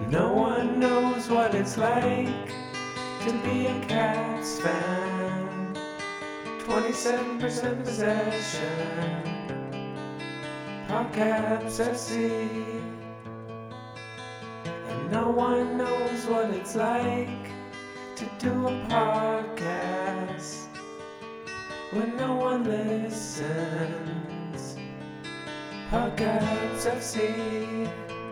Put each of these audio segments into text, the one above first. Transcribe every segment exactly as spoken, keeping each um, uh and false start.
No one knows what it's like to be a Caps fan. twenty-seven percent possession. Podcaps F C. And no one knows what it's like to do a podcast when no one listens. Podcaps F C.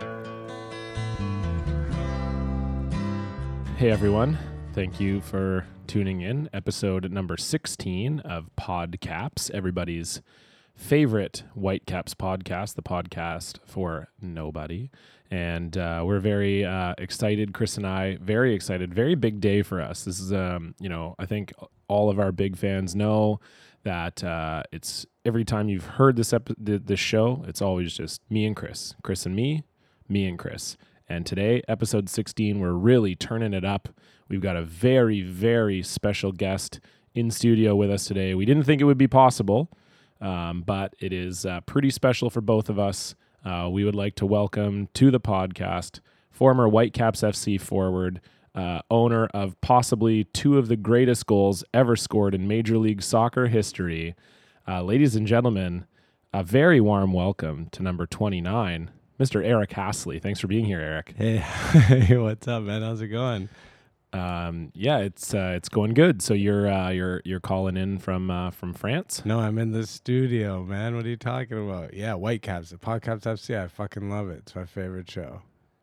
Hey everyone, thank you for tuning in. Episode number sixteen of Podcaps, everybody's favorite Whitecaps podcast, the podcast for nobody. And uh, we're very uh, excited, Chris and I, very excited. Very big day for us. This is, um, you know, I think all of our big fans know that uh, it's every time you've heard this epi- this show, it's always just me and Chris, Chris and me, me and Chris. And today, episode sixteen, we're really turning it up. We've got a very, very special guest in studio with us today. We didn't think it would be possible, um, but it is uh, pretty special for both of us. Uh, we would like to welcome to the podcast former Whitecaps F C forward, uh, owner of possibly two of the greatest goals ever scored in Major League Soccer history. Uh, ladies and gentlemen, a very warm welcome to number twenty-nine, Mister Eric Hasley. Thanks for being here, Eric. Hey, hey, what's up, man? How's it going? Um, yeah, it's uh, it's going good. So you're uh, you're you're calling in from uh, from France? No, I'm in the studio, man. What are you talking about? Yeah, Whitecaps, the Podcaps F C. I fucking love it. It's my favorite show.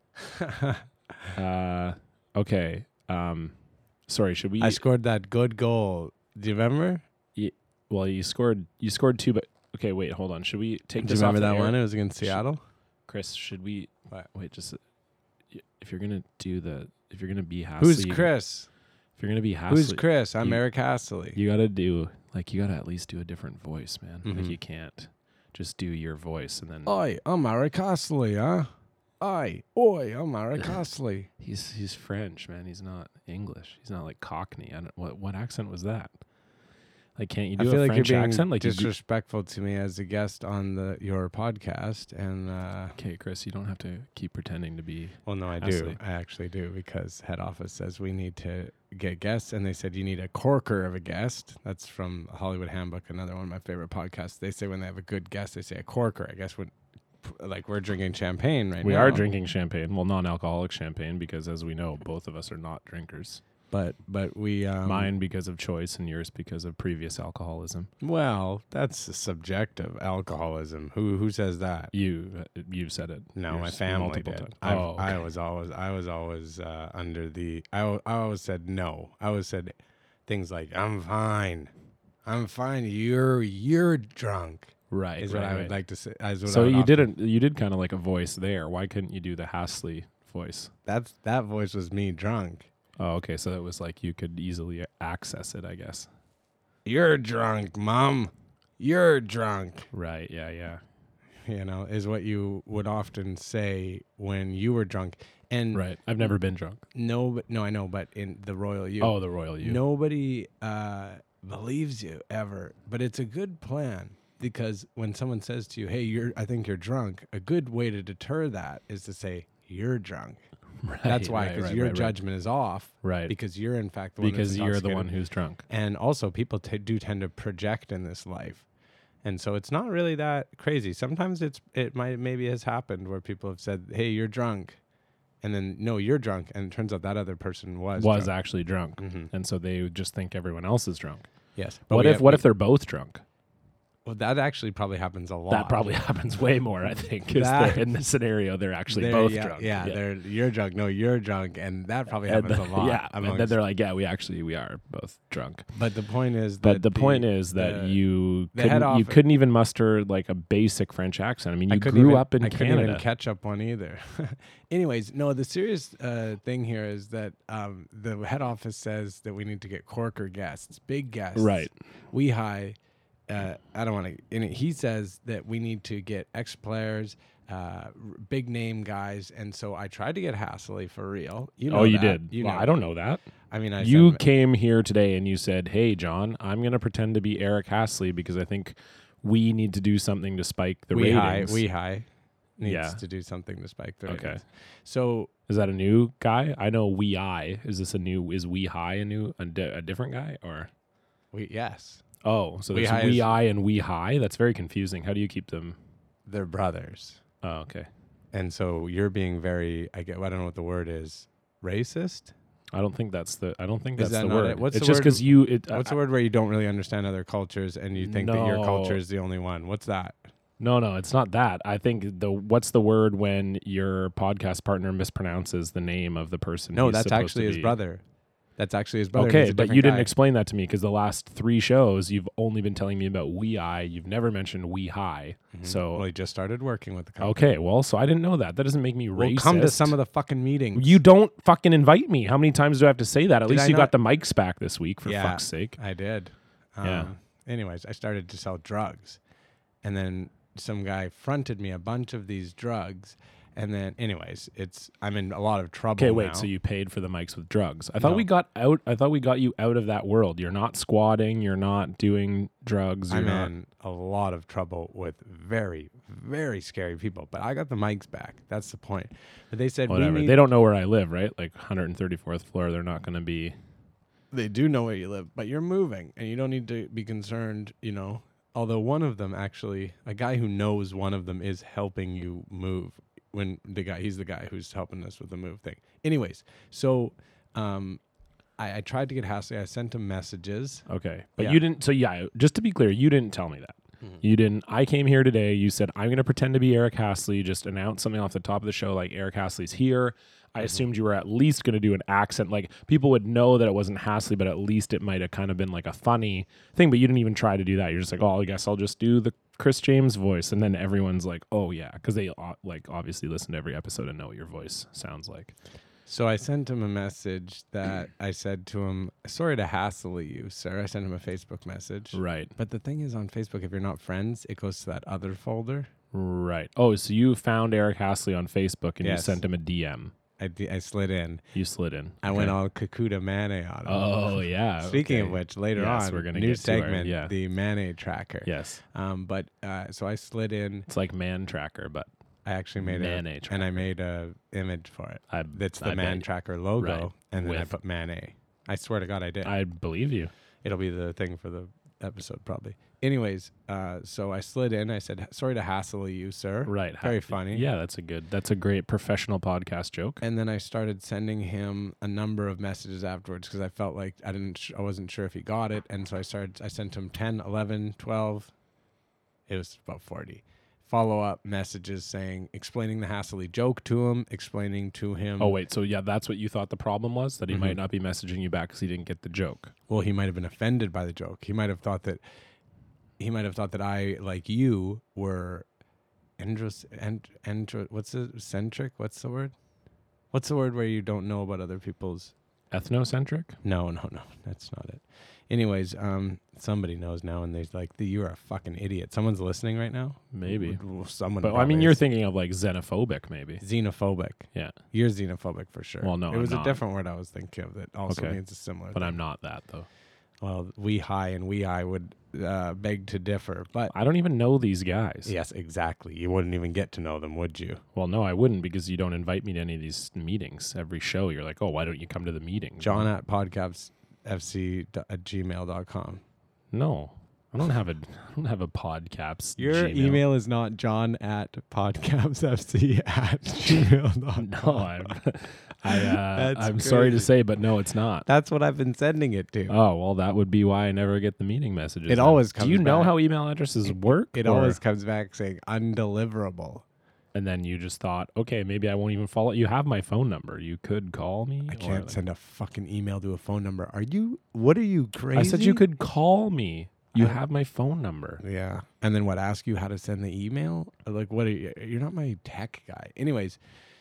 uh, okay. Um, sorry, should we? I scored that good goal. Do you remember? Well, you scored you scored two, but okay, wait, hold on. Should we take Do this you remember off that the air? one? It was against Seattle. Chris, should we? What? Wait, just uh, y- if you're gonna do the if you're gonna be Hasley, Who's Chris? If you're gonna be Hasley, Who's Chris? I'm you- Eric Hasley. You gotta do like you gotta at least do a different voice, man. Like Mhm. you can't just do your voice and then Oi, I'm Eric Hasley, huh? Oi, oi, I'm Eric Hasley. he's he's French, man. He's not English. He's not like Cockney. I don't what what accent was that? Like, can't you I do feel a like French you're being accent? Like, you do- disrespectful to me as a guest on the your podcast, and uh, okay, Chris, you don't have to keep pretending to be. well, no, I do. Hasley. I actually do, because head office says we need to get guests, and they said you need a corker of a guest. That's from Hollywood Handbook, another one of my favorite podcasts. They say when they have a good guest, they say a corker. I guess when, like, we're drinking champagne right We now. are drinking champagne, well, non-alcoholic champagne, because as we know, both of us are not drinkers. but but we um, Mine because of choice, and yours because of previous alcoholism. Well, that's subjective alcoholism. Who who says that? You, uh, you've said it. No, my yours family multiple did. times. I've- Oh, I okay. was always, I was always uh, under the. I, al- I always said no. I always said things like, "I'm fine, I'm fine. You're you're drunk." right. Is right, what I would right. like to say. Is what I So would you often- didn't. You did kind of like a voice there. Why couldn't you do the Hasley voice? That's that voice was me drunk. Oh, okay. So that was like you could easily access it, I guess. You're drunk, Mom. You're drunk. Right. Yeah. Yeah. You know, is what you would often say when you were drunk. And Right. I've never been drunk. no, but no, I know, but in the Royal You. Oh, the Royal You. Nobody uh, believes you ever, but it's a good plan, because when someone says to you, "Hey, you're," I think you're drunk. A good way to deter that is to say you're drunk. Right, That's why, right, because right, your right, judgment is off, Right. because you're in fact the one Because that's you're the intoxicated. one who's drunk. And also, people t- do tend to project in this life, and so it's not really that crazy. Sometimes it's it might maybe has happened where people have said, "Hey, you're drunk," and then no, you're drunk, and it turns out that other person was Was drunk. actually drunk, Mhm. and so they would just think everyone else is drunk. Yes. What we if? have- What we- if they're both drunk? Well, that actually probably happens a lot. That probably happens way more. I think is That- they're in this scenario they're actually They're- both yeah, drunk. Yeah, they're you're drunk. No, you're drunk, and that probably And happens the- a lot. Yeah, and then amongst- they're like, yeah, we actually we are both drunk. but the point is, But that the point is that the- you the head couldn't, you off- couldn't even muster like a basic French accent. I mean, I you couldn't grew even- up in I couldn't Canada. even catch up one either. Anyways, no, the serious uh, thing here is that um, the head office says that we need to get corker guests, big guests. Right. We high. Uh, I don't want to. And he says that we need to get ex players, uh, r- big name guys, and so I tried to get Hasley for real. You know oh, you that. did. You well, know I don't that. know that. I mean, I You said, came here today and you said, "Hey, John, I'm going to pretend to be Eric Hasley because I think we need to do something to spike the we high, ratings." we high. needs Yeah. to do something to spike the Okay. ratings. So Is that a new guy? I know Wee I. Is this a new? Is Wee High a new a, di- a different guy or? we yes, Oh, so Wee there's High Wee is- I and Wee High. That's very confusing. How do you keep them? they're brothers. Oh, okay. And so you're being very, I get, I don't know what the word is, racist? I don't think that's the. I don't think Is that's that the not word. it? What's it's the just word- because you. It, What's I- the word where you don't really understand other cultures and you think that your No. culture is the only one? What's that? No, no, it's not that. I think the what's the word when your podcast partner mispronounces the name of the person? No, he's that's supposed actually to his be. brother. That's actually his brother. and he's Okay, a but different you didn't guy. explain that to me because the last three shows you've only been telling me about Wee I. You've never mentioned Wee High. Mhm. So well, he just started working with the company. okay, well, so I didn't know that. That doesn't make me Well, racist. come to some of the fucking meetings. You don't fucking invite me. How many times do I have to say that? At Did least I you got not- the mics back this week, for Yeah. fuck's sake. I did. Um, Yeah. Anyways, I started to sell drugs, and then some guy fronted me a bunch of these drugs, and then, anyways, it's I'm in a lot of trouble. Okay, wait. now. So you paid for the mics with drugs? I thought No. we got out. I thought we got you out of that world. You're not squatting. You're not doing drugs. You're I'm not. in a lot of trouble with very, very scary people, but I got the mics back. That's the point. But they said Whatever. we need, They don't know where I live, right? Like one hundred thirty-fourth floor. They're not going to be. they do know where you live, but you're moving, and you don't need to be concerned. You know, although one of them actually, a guy who knows one of them is helping you move. When the guy, he's the guy who's helping us with the move thing. Anyways, so um, I, I tried to get Hasley. I sent him messages. Okay, but Yeah. you didn't. So yeah, just to be clear, you didn't tell me that. You didn't. I came here today. You said I'm going to pretend to be Eric Hasley. Just announce something off the top of the show, like Eric Hasley's here. I assumed you were at least going to do an accent, like people would know that it wasn't Hasley, but at least it might have kind of been like a funny thing. But you didn't even try to do that. You're just like, oh, I guess I'll just do the Chris James voice, and then everyone's like, oh yeah, because they uh, like obviously listen to every episode and know what your voice sounds like. So I sent him a message that I said to him, sorry to hassle you, sir. I sent him a Facebook message. Right, But the thing is, on Facebook, if you're not friends, it goes to that other folder. right. Oh, so you found Eric Hasley on Facebook and Yes. you sent him a D M. I, d- I slid in. You slid in. I Okay. went all Kakuta Mane on him. Oh yeah. Speaking okay. of which, later Yes, on, we're gonna new get to our- segment, yeah. the Mane tracker. Yes, Um, but uh, so I slid in. it's like Man Tracker, but I actually made Mane a tracker. and I made a image for it. I That's the I Man bet- Tracker logo, Right. and then I With- put Mane. I swear to God, I did. I believe you. It'll be the thing for the episode probably. Anyways, uh, so I slid in. I said, "Sorry to hassle you, sir." Right. Very Ha- funny. Yeah, that's a good. That's a great professional podcast joke. And then I started sending him a number of messages afterwards because I felt like I didn't, sh- I wasn't sure if he got it, and so I started. I sent him ten, eleven, twelve. It was about forty follow-up messages saying, explaining the Hasley joke to him, explaining to him. Oh wait, so yeah, that's what you thought the problem was, that he might Mhm. not be messaging you back because he didn't get the joke. Well, he might have been offended by the joke. He might have thought that. He might have thought that I, like you, were andros and andro. What's the centric? What's the word? What's the word where you don't know about other people's? Ethnocentric? No, no, no. That's not it. Anyways, um, somebody knows now, and they're like, "You're a fucking idiot." Someone's listening right now. Maybe. Well, someone. But I probably mean, you're is. thinking of like xenophobic, maybe. xenophobic. Yeah, You're xenophobic for sure. Well, no, it I'm was not. a different word I was thinking of that also Okay. means a similar. but thing. I'm not that though. Well, we high and we I would uh, beg to differ, but I don't even know these guys. yes, exactly. You wouldn't even get to know them, would you? Well, no, I wouldn't because you don't invite me to any of these meetings. Every show, you're like, oh, why don't you come to the meeting? John at podcastfc at gmail dot com. No, I don't have a. I don't have a podcaps. Your Gmail. email is not john at podcastfc at gmail dot com. No, I'm. I. Uh, That's I'm sorry to crazy. say, but no, it's not. That's what I've been sending it to. Oh well, that would be why I never get the meeting messages. It then. always Do comes you know back. how email addresses work? It or- always comes back saying undeliverable. And then you just thought, okay, maybe I won't even follow. You have my phone number. You could call me. I or, can't like- send a fucking email to a phone number. Are you? What are you crazy? I said you could call me. You I- have my phone number. Yeah. And then what? Ask you how to send the email? Like, what are you? You're not my tech guy. Anyways,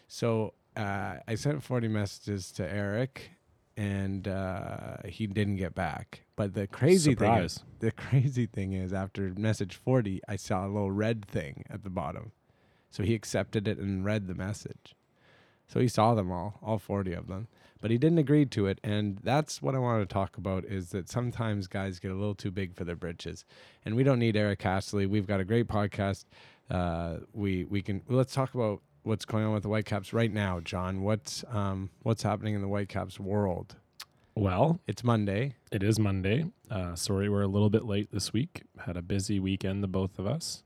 so uh, I sent forty messages to Eric, and uh, he didn't get back. But the crazy thing is, Surprise. the crazy thing is, after message forty, I saw a little red thing at the bottom. So he accepted it and read the message. So he saw them all, all forty of them. But he didn't agree to it, and that's what I want to talk about, is that sometimes guys get a little too big for their britches. And we don't need Eric Hasley. We've got a great podcast uh, we we can well, let's talk about what's going on with the Whitecaps right now, John. What's um what's happening in the Whitecaps world? Well, It's Monday. it is Monday. Uh, sorry, we're a little bit late this week. Had a busy weekend, the both of us.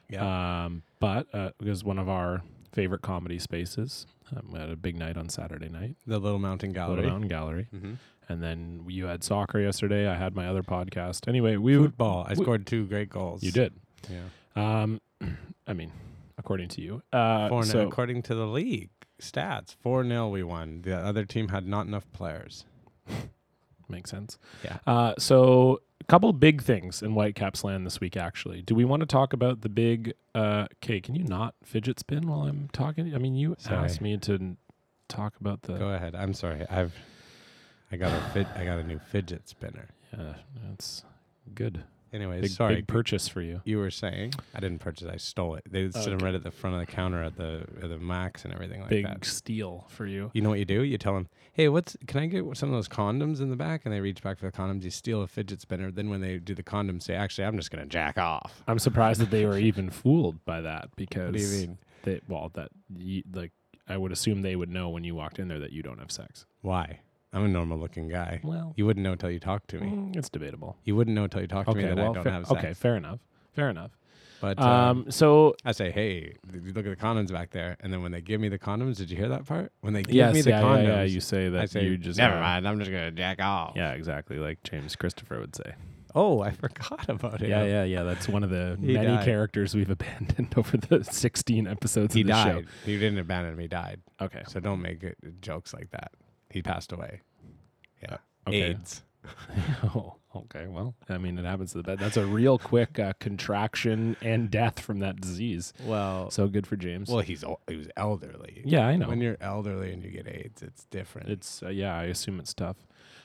Um, but uh, it was one of our favorite comedy spaces. Um, we had a big night on Saturday night, The Little Mountain Gallery. Little Mountain Gallery. Mm-hmm. And then you had soccer yesterday. I had my other podcast. Anyway, we Football. I we- scored two great goals. You did. Yeah. Um, I mean, according to you. Uh, Four so according to the league stats, four nil we won. The other team had not enough players. makes sense. Yeah. Uh, so a couple big things in Whitecaps land this week. Actually, do we want to talk about the big? Uh, okay, can you not fidget spin while I'm talking? I mean, you Sorry. asked me to n- talk about the. Go ahead. I'm sorry. I've I got a fit. I got a new fidget spinner. Yeah, that's good. Anyways, Big, sorry. big purchase for you. You were saying I didn't purchase. I stole it. They sit them Okay. right at the front of the counter at the at the Max and everything like Big that. steal for you. You know what you do? You tell them, "Hey, what's? Can I get some of those condoms in the back?" And they reach back for the condoms. You steal a fidget spinner. Then when they do the condoms, say, "Actually, I'm just gonna jack off." I'm surprised that they were even fooled by that because What do you mean? they well that you, like I would assume they would know when you walked in there that you don't have sex. Why? I'm a normal looking guy. Well, You wouldn't know until you talk to me. mm, it's debatable. You wouldn't know until you talk to me Okay, that well, I don't fa- have sex. okay, fair enough. Fair enough. But um, Um, so I say, hey, th- you look at the condoms back there, and then when they give me the condoms, did you hear that part? When they give yes, me the yeah, condoms, yeah, yeah, you say that I say, you just never uh, mind, I'm just gonna jack off. Yeah, exactly, like James Christopher would say. Oh, I forgot about it. Yeah, yeah, yeah. That's one of the He many died. characters we've abandoned over the sixteen episodes He of the died. He didn't abandon him. He died. show. Okay. So don't make it, jokes like that. He passed away. Yeah. Okay. AIDS. oh, okay. Well, I mean, it happens to the best. That's a real quick uh, contraction and death from that disease. Well, So good for James. well, he's ol- he was elderly. yeah, I know. When you're elderly and you get AIDS, it's different. It's uh, yeah, I assume it's tough.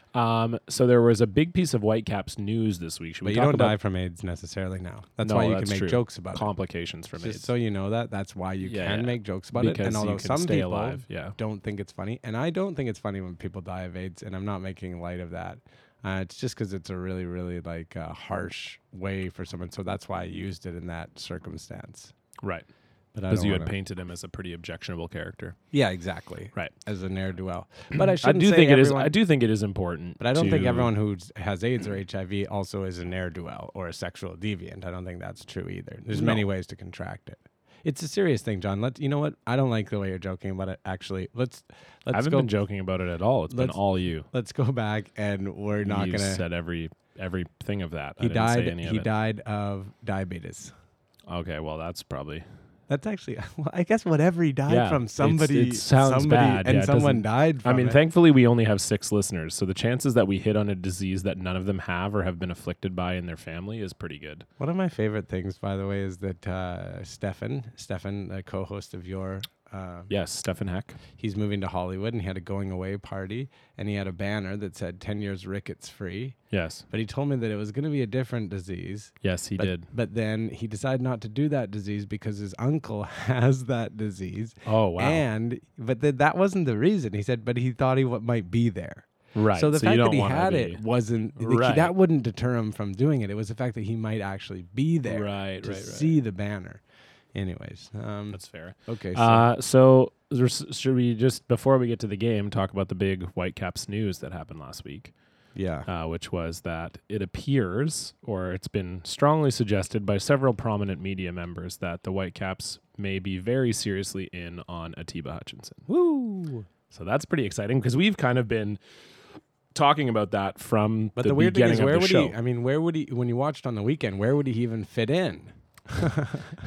Um, so there was a big piece of Whitecaps news this week. Should but we you talk don't about die from AIDS necessarily now. That's No, why you that's can make true. jokes about it. complications from Just AIDS? so you know that, that's why you Yeah, can yeah. make jokes about it. because And although you can some stay people alive. Yeah. don't think it's funny, and I don't think it's funny when people die of AIDS, and I'm not making light of that. Uh, it's just because it's a really, really like uh, harsh way for someone. So that's why I used it in that circumstance. Right. But I Because don't you had wanna- painted him as a pretty objectionable character. yeah, exactly, Right. as a ne'er do well. But I I shouldn't do say think it is. everyone, I do think it is important. But I don't think to- everyone who has AIDS or H I V also is a ne'er do well or a sexual deviant. I don't think that's true either. There's No. many ways to contract it. It's a serious thing, John. Let you know what? I don't like the way you're joking about it. Actually, let's let's I haven't go. been joking about it at all. It's been let's- all you. Let's go back, and we're not you gonna. said every every thing of that. I He didn't say died. any of He it. died of diabetes. Okay, well that's probably That's actually, well, I guess, whatever he died Yeah, from, it's- somebody, it sounds somebody, bad. and Yeah, it someone doesn't- died. From I mean, it. thankfully we only have six listeners, so the chances that we hit on a disease that none of them have or have been afflicted by in their family is pretty good. One of my favorite things, by the way, is that uh, Stefan, Stefan, a co-host of your, uh, Yes, Stefan Heck. he's moving to Hollywood, and he had a going away party, and he had a banner that said ten years rickets free. Yes, But he told me that it was going to be a different disease. yes, he but, did. But then he decided not to do that disease because his uncle has that disease. Oh wow, And, but th- that wasn't the reason. He said, but he thought he w- might be there. right. So the you fact don't that he wanna had be- it wasn't, like, he- Right. that wouldn't deter him from doing it. It was the fact that he might actually be there right, to right, right. see the banner. Anyways, um, That's fair. okay. So Uh, so there's, should we just before we get to the game talk about the big Whitecaps news that happened last week? yeah. uh, which was that it appears, or it's been strongly suggested by several prominent media members, that the Whitecaps may be very seriously in on Atiba Hutchinson. Woo! So that's pretty exciting because we've kind of been talking about that from But the, the, weird thing beginning is, of where the would show. he? I mean, where would he? When you watched on the weekend, where would he even fit in? uh,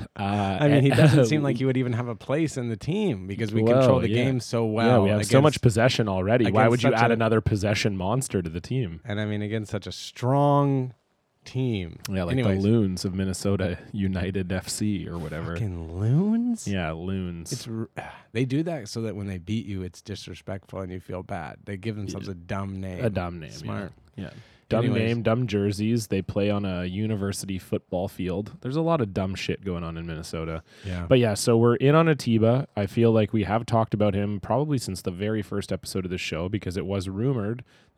I mean, he doesn't seem like he would even have a place in the team because we control Whoa, the yeah. game so well. yeah, we have so against- much possession already. Why against would you such add a- another possession monster to the team? And I mean, against such a strong team. Yeah, like Anyways, the Loons of Minnesota United F C or whatever. fucking loons. Yeah, Loons. It's r- they do that so that when they beat you, it's disrespectful and you feel bad. They give themselves a dumb name. a dumb name. Smart. Yeah. yeah. Dumb Anyways. name, dumb jerseys. They play on a university football field. There's a lot of dumb shit going on in Minnesota. Yeah. But yeah, so we're in on Atiba. I feel like we have talked about him probably since the very first episode of the show because it was rumored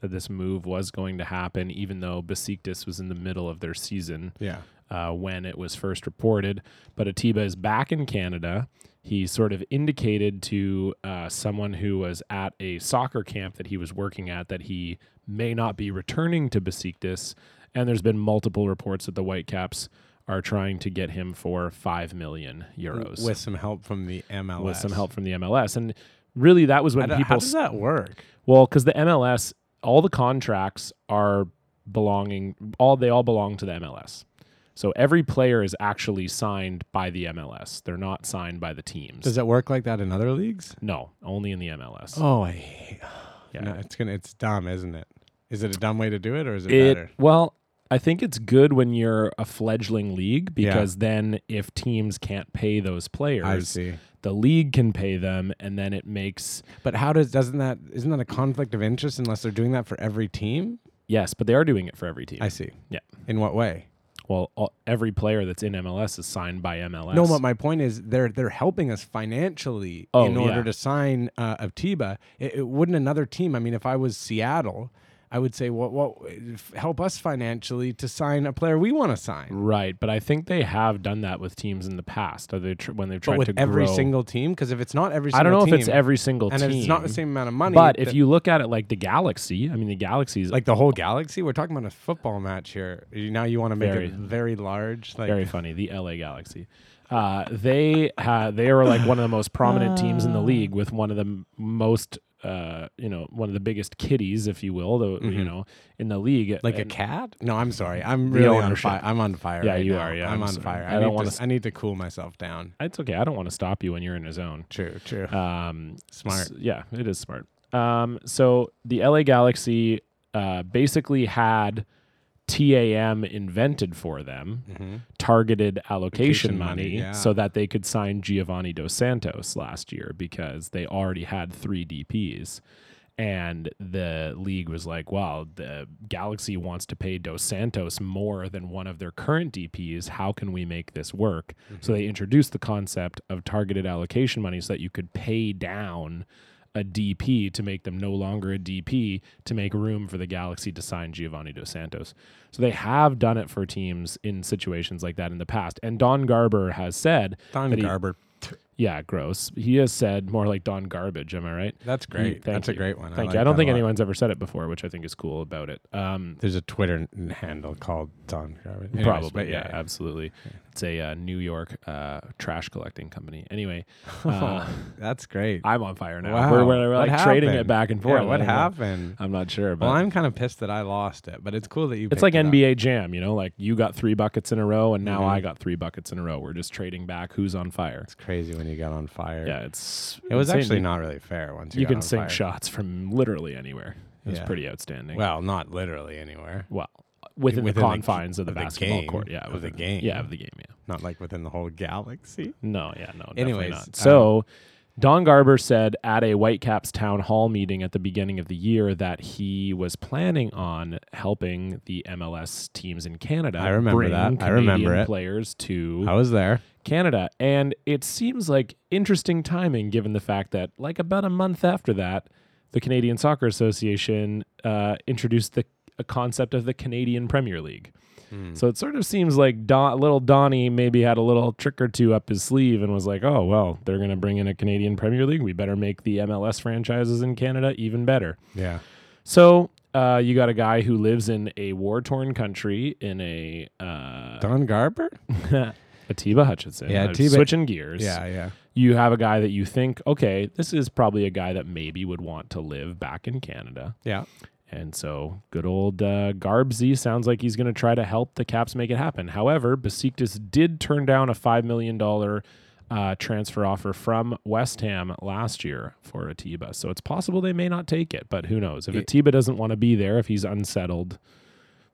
that this move was going to happen, even though Besiktas was in the middle of their season Yeah. uh, when it was first reported. But Atiba is back in Canada. He sort of indicated to uh, someone who was at a soccer camp that he was working at that he may not be returning to Besiktas. And there's been multiple reports that the Whitecaps are trying to get him for five million euros. With some help from the M L S. With some help from the M L S. And really, that was when how, do, people... how does that work? Well, because the M L S, all the contracts are belonging... all They all belong to the M L S. So every player is actually signed by the M L S. They're not signed by the teams. Does it work like that in other leagues? No, only in the M L S. Oh, I hate... yeah. No, it's gonna. It's dumb, isn't it? Is it a dumb way to do it, or is it, It, better? well, I think it's good when you're a fledgling league Yeah. because then if teams can't pay those I players, see. the league can pay them, and then it makes... But how does doesn't that isn't that a conflict of interest unless they're doing that for every team? Yes, but they are doing it for every team. I see. Yeah. In what way? Well, all, every player that's in M L S is signed by M L S. No, but my point is they're they're helping us financially Oh, in order yeah. to sign uh, Atiba. It, it wouldn't another team. I mean, if I was Seattle, I would say, "What? What? Help us financially to sign a player we want to sign." Right, but I think they have done that with teams in the past. Are they tr- when they've tried But with to every grow. single team, because if it's not every, single I don't know team, if it's every single and team, if it's not the same amount of money. But if th- you look at it like the Galaxy, I mean, the Galaxy's like the whole galaxy, we're talking about a football match here. You, now you want to make Very- it very large, like very funny. The L A Galaxy, uh, they had they were like one of the most prominent teams in the league with one of the m- most. Uh, you know, one of the biggest kitties, if you will, the you Mhm. know, in the league. like a And- cat. No, I'm sorry. I'm The really on ownership. fire. I'm on fire. Yeah, right you now. are, yeah, I'm, I'm on sorry. fire. I I, don't need wanna to, s- I need to cool myself down. It's okay. I don't want to stop you when you're in a zone. True. True. Um, Smart. s- yeah, it is smart. Um, so the L A Galaxy uh, basically had T A M invented for them, Mm-hmm. targeted allocation Allocation money, money, yeah. so that they could sign Giovanni Dos Santos last year because they already had three D Ps. And the league was like, wow, the Galaxy wants to pay Dos Santos more than one of their current D Ps. How can we make this work? So they introduced the concept of targeted allocation money so that you could pay down a D P to make them no longer a D P to make room for the Galaxy to sign Giovanni Dos Santos. So they have done it for teams in situations like that in the past. And Don Garber has said, Don that he- Garber. yeah, gross. He has said more like Don Garbage. Am I right? That's great. thank That's a you. great one. Thank I you. I like don't that think a lot. anyone's ever said it before, which I think is cool about it. Um, There's a Twitter n- handle called Don Garber. Anyways, Probably, but yeah, yeah. absolutely. It's a uh, New York uh, trash collecting company. Anyway, uh, That's great. I'm on fire now. Wow. We're, we're, we're What like trading it happened? back and forth. Yeah, what I don't know. happened? I'm not sure, but Well, I'm kind of pissed that I lost it, but it's cool that you. it's picked like it N up. B A Jam, you know, like you got three buckets in a row, and now Mhm. I got three buckets in a row. We're just trading back who's on fire. It's crazy when you got on fire. Yeah, it's It was insane. actually not really fair once you, You got can on sink fire. shots from literally anywhere. It was Yeah. pretty outstanding. Well, not literally anywhere. Well, within, Within the the confines of the of the basketball game, court, yeah, of the within- game. yeah, of the game, yeah. Not like within the whole galaxy. No, yeah, no, definitely Anyways, not. um, So, Don Garber said at a Whitecaps town hall meeting at the beginning of the year that he was planning on helping the M L S teams in Canada. I remember bring that. I Canadian remember it. Players to I was there. Canada, and it seems like interesting timing given the fact that, like about a month after that, the Canadian Soccer Association uh, introduced the a concept of the Canadian Premier League. Hmm. So it sort of seems like Don, little Donnie maybe had a little trick or two up his sleeve and was like, oh, well, they're going to bring in a Canadian Premier League. We better make the M L S franchises in Canada even better. Yeah. So uh, you got a guy who lives in a war-torn country in a... Uh, Don Garber? Atiba Hutchinson. Yeah, Uh, Atiba- Switching gears. Yeah, yeah. You have a guy that you think, okay, this is probably a guy that maybe would want to live back in Canada. Yeah. And so good old uh, Garbsy sounds like he's going to try to help the Caps make it happen. However, Besiktas did turn down a five million dollars uh, transfer offer from West Ham last year for Atiba. So it's possible they may not take it, but who knows? If Yeah. Atiba doesn't want to be there, if he's unsettled,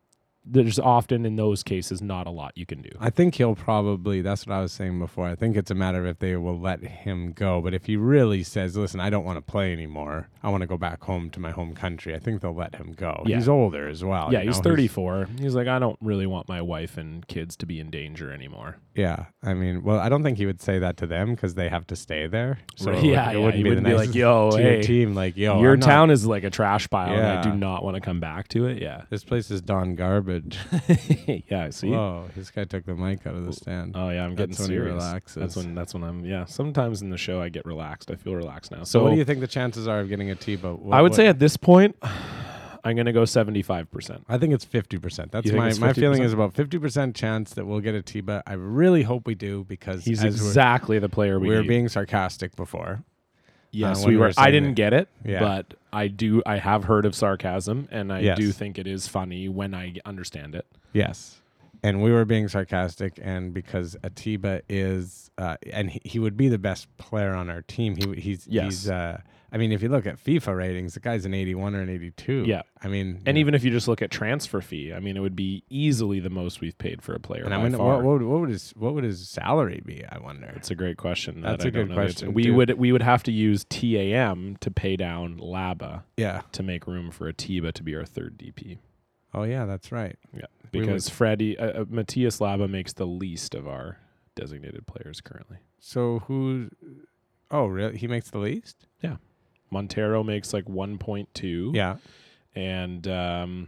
there's often in those cases not a lot you can do. I think he'll probably, that's what I was saying before. I think it's a matter of if they will let him go. But if he really says, listen, I don't want to play anymore, I want to go back home to my home country, I think they'll let him go. Yeah. He's older as well. Yeah, you he's know? thirty-four. He's like, I don't really want my wife and kids to be in danger anymore. Yeah. I mean, well, I don't think he would say that to them because they have to stay there. So Right. Yeah, it yeah, wouldn't he be, wouldn't the be like, nicest yo, to hey, your team, like, yo, your I'm not- town is like a trash pile and I do Yeah. not want to come back to it. Yeah. This place is Don Garbage. Yeah, see? Whoa, this guy took the mic out of the stand. Oh yeah, I'm getting That's when he serious. relaxes. That's when that's when I'm yeah. Sometimes in the show I get relaxed. I feel relaxed now. So, So, what do you think the chances are of getting a Tebow? What- I would what- say at this point, I'm gonna go seventy-five percent. I think it's fifty percent. That's You think my it's my feeling fifty percent? is about fifty percent chance that we'll get a Tebow. I really hope we do because He's as exactly the player we we're, we were need. being sarcastic before. Yes, uh, when we we were. were I saying didn't that- get it, Yeah. but I do. I have heard of sarcasm, and I Yes. do think it is funny when I understand it. Yes. And we were being sarcastic, and because Atiba is, uh, and he, he would be the best player on our team. He he's Yes. he's. Uh, I mean, if you look at FIFA ratings, the guy's an eighty-one or an eighty-two. Yeah. I mean, And you even if you just look at transfer fee, I mean, it would be easily the most we've paid for a player. know, and I by wonder far. what, what would what would his what would his salary be? I wonder. It's a great question. That's that I a don't good know the answer. question, We too. would we would have to use T A M to pay down Laba Yeah. to make room for Atiba to be our third D P. Oh yeah, that's right. Yeah, We because Freddie uh, uh, Matthias Laba makes the least of our designated players currently. So who? Oh, really? He makes the least? Montero makes like one point two. Yeah. And um,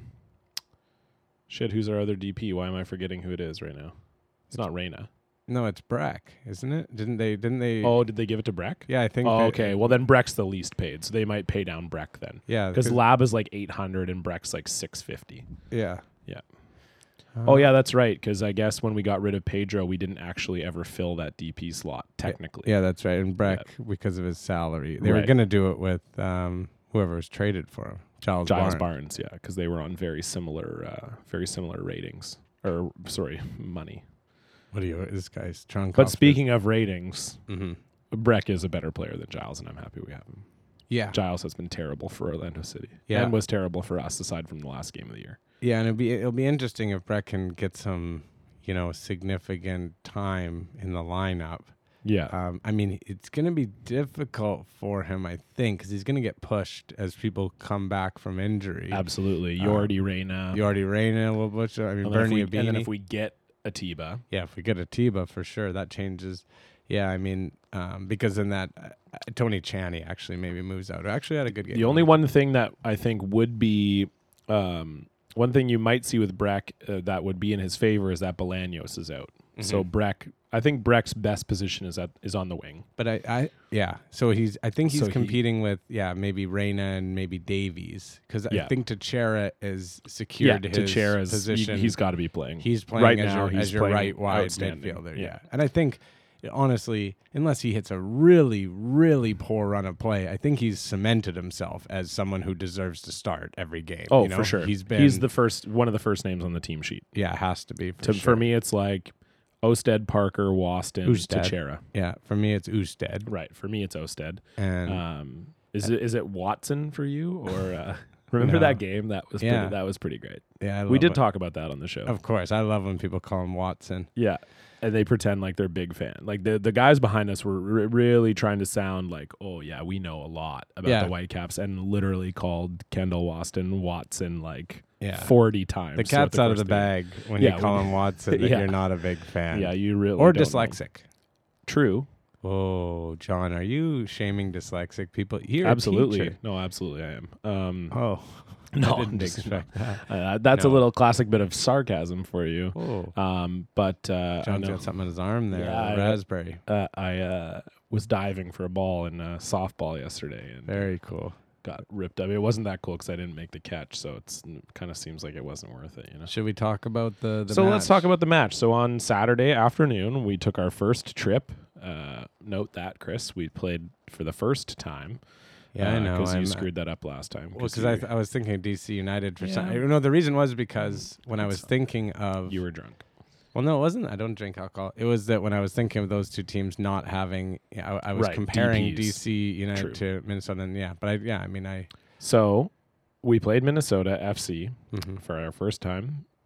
shit, who's our other D P? Why am I forgetting who it is right now? It's not Reyna. No, it's Breck, isn't it? Didn't they? Didn't they? Oh, did they give it to Breck? yeah, I think. Oh, they- okay. Well, then Breck's the least paid, so they might pay down Breck then. Yeah, Because Lab is like eight hundred and Breck's like six fifty. yeah, Yeah. Uh, Oh, yeah, that's right. Because I guess when we got rid of Pedro, we didn't actually ever fill that D P slot, technically. Yeah, that's right. And Breck, because of his salary, they were Right. gonna do it with um, whoever was traded for him, Giles, Giles Barnes. Barnes, yeah, because they were on very similar, uh, very similar ratings. Or, sorry, money. What do you? This guy's trunk. But speaking of ratings, hmm Breck is a better player than Giles, and I'm happy we have him. yeah, Giles has been terrible for Orlando City. Yeah. And was terrible for us, aside from the last game of the year. yeah, and it'll be it'll be interesting if Breck can get some, you know, significant time in the lineup. Yeah. Um, I mean, it's going to be difficult for him, I think, because he's going to get pushed as people come back from injury. Absolutely. Uh, Yordi Reyna. Yordi Reyna, will push. I mean, and, then if Bernie we, and then Abini. if we get Atiba. Yeah, if we get a Tiba, for sure, that changes. Yeah, I mean, um, because in that, uh, Tony Chaney actually maybe moves out. Actually had a good game. The only one thing that I think would be um, one thing you might see with Breck uh, that would be in his favor is that Bolaños is out. So Mhm. Breck, I think Breck's best position is at is on the wing. But I, I, yeah. So he's, I think he's So he- competing with, yeah, maybe Reyna and maybe Davies, because I Yeah. think Teixeira is secured yeah, his Teixeira's position. he, he's got to be playing. He's playing right as now. your, He's as your playing right wide outstanding. midfielder. Yeah. Yeah. And I think, honestly, unless he hits a really, really poor run of play, I think he's cemented himself as someone who deserves to start every game. Oh, you know? for sure. He's been, he's the first one of the first names on the team sheet. yeah, has to be for To, sure. For me, it's like Osted, Parker, Waston, Ousted. Teixeira. Yeah, for me it's Ousted. Right. For me, it's Osted. And Um, is it is it Watson for you or uh, remember No. that game that was Yeah. pretty, that was pretty great. yeah, I We love did it. talk about that on the show. Of course, I love when people call him Watson. Yeah. And they pretend like they're big fan. Like the the guys behind us were re- really trying to sound like, oh yeah, we know a lot about Yeah. the Whitecaps, and literally called Kendall Waston Watson like Yeah. forty times. The throughout cat's out of course the game. bag when Yeah, you call we- him Watson that Yeah. you're not a big fan. Yeah, you really or don't know. dyslexic. True. Oh, John, are you shaming dyslexic people? You're a Absolutely. teacher. No, absolutely I am. Um, Oh, no, I didn't I'm just- expect that. uh, that's No. a little classic bit of sarcasm for you. Oh, Um, but uh, I John's know- got something on his arm there. Yeah, a I- raspberry. uh, I uh, was diving for a ball in uh, softball yesterday and Very cool. got ripped up. It wasn't that cool because I didn't make the catch, so it's kind of seems like it wasn't worth it, you know. Should we talk about the, the so let's match? talk about the match. So on Saturday afternoon, we took our first trip. Uh, note that, Chris, we played for the first time. Yeah, I know. Because you I'm- screwed that up last time. Well, because I, th- I was thinking D C United for Yeah. some. No, the reason was because when I That's was fine. thinking of you were drunk. Well, no, it wasn't. I don't drink alcohol. It was that when I was thinking of those two teams not having, yeah, I, I was Right, comparing D Ps. D C United True. to Minnesota, and yeah, but I, yeah, I mean, I, So we played Minnesota F C mhm. for our first time,